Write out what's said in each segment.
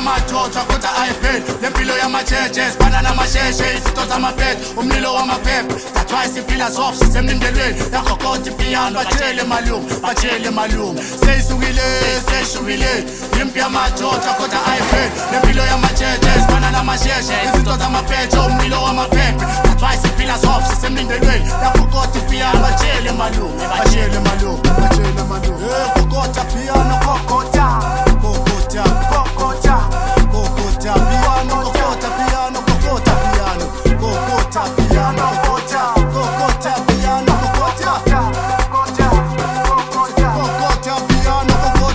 yamajoja kodwa ayiveli lempilo yamajeje sibana namasheshe izinto zamaphethe umlilo wamaphepha that's why siphila soft sisemlindelweni yakhokhotha ipiano batshele malume seyisukile impi yamajoja kodwa ayiveli lempilo yamajeje sibana namasheshe izinto zamaphethe umlilo wamaphepha that's why siphila soft sisemlindelweni yakhokhotha ipiano batshele malume kokota piano kokota piano kokota piano kokota piano kokota piano kokota piano kokota piano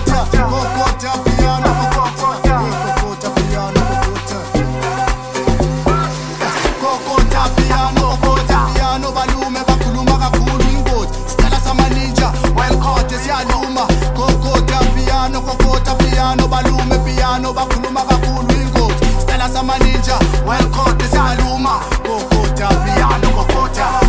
balume bakhuluma kakhulu ingoti sicela samaninja while court siyaluma kokota piano balume piano bakhuluma kakhulu ingoti sicela samaninja while court siyaluma kokota piano kokota